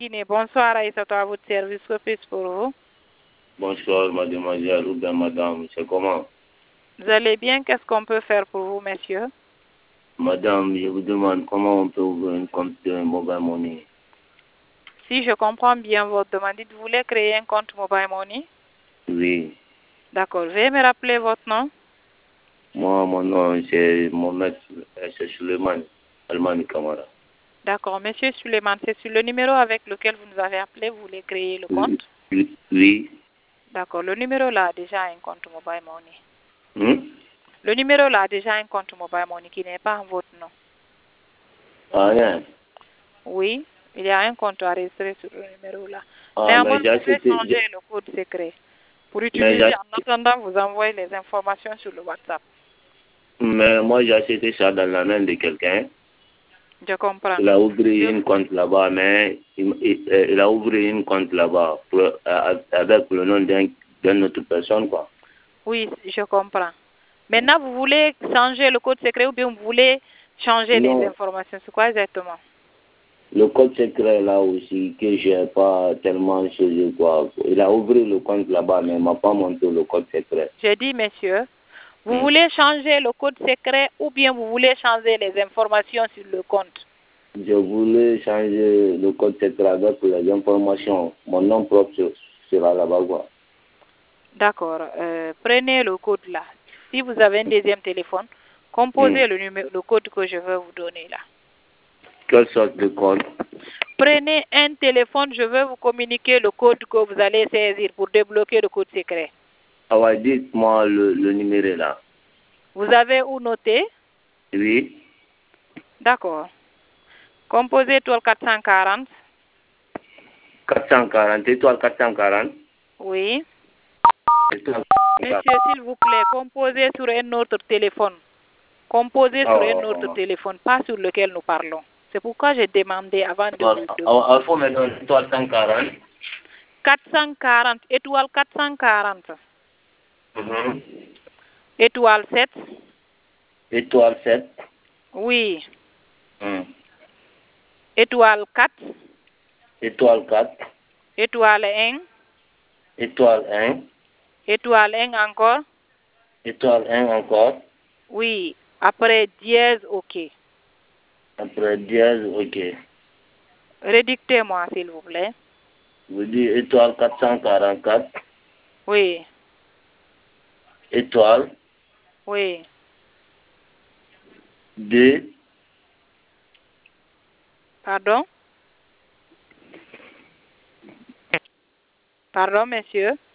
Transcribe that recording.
Guinée. Bonsoir, Aïssatou, à votre service. Que puis-je pour vous? Bonsoir, mademoiselle ou bien madame, c'est comment? Vous allez bien? Qu'est-ce qu'on peut faire pour vous, monsieur? Madame, je vous demande comment on peut ouvrir un compte de Mobile Money. Si je comprends bien votre demande, vous voulez créer un compte Mobile Money? Oui. D'accord. Veuillez me rappeler votre nom? Moi, mon nom, c'est Mohamed, c'est Suleiman Almani Kamara. D'accord. Monsieur Suleiman, c'est sur le numéro avec lequel vous nous avez appelé, vous voulez créer le compte? Oui. D'accord. Le numéro là a déjà un compte Mobile Money. Hmm? Le numéro là a déjà un compte Mobile Money qui n'est pas en votre nom. Ah, rien. Oui, il y a un compte enregistré sur le numéro là. Ah, Néanmoins, mais j'ai vous pouvez accepté. changer le code secret. Pour Mais utiliser, en attendant, vous envoyez les informations sur le WhatsApp. Mais moi, j'ai acheté ça dans la main de quelqu'un. Je comprends. Il a ouvert une compte là-bas, mais il a ouvert une compte là-bas avec le nom d'une autre personne, quoi. Oui, je comprends. Maintenant, vous voulez changer le code secret ou bien vous voulez changer les informations? C'est quoi exactement? Le code secret là aussi, que je n'ai pas tellement choisi, quoi. Il a ouvert le compte là-bas, mais il ne m'a pas montré le code secret. J'ai dit, monsieur, vous voulez changer le code secret ou bien vous voulez changer les informations sur le compte? Je voulais changer le code secret avec les informations. Mon nom propre sera là-bas, quoi. D'accord. Prenez le code là. Si vous avez un deuxième téléphone, composez le code que je vais vous donner là. Quelle sorte de code? Prenez un téléphone, je vais vous communiquer le code que vous allez saisir pour débloquer le code secret. Ah ouais, dites-moi le numéro là. Vous avez où noter? Oui. D'accord. Composez étoile 440. 440, étoile 440. Oui. Étoile 440. Monsieur, s'il vous plaît, composez sur un autre téléphone. Composez sur un autre téléphone, pas sur lequel nous parlons. C'est pourquoi j'ai demandé avant de vous demander. Il faut me donner étoile 140. 440, étoile 440. Étoile 7. Étoile 7. Oui. Étoile 4. Étoile 4. Étoile 1. Étoile 1. Étoile 1 encore. Étoile 1 encore. Oui. Après dièse, OK. Après dièse, OK. Redictez-moi, s'il vous plaît. Vous dites étoile 444. Oui. Étoile. Oui. 2. Pardon? Pardon, monsieur?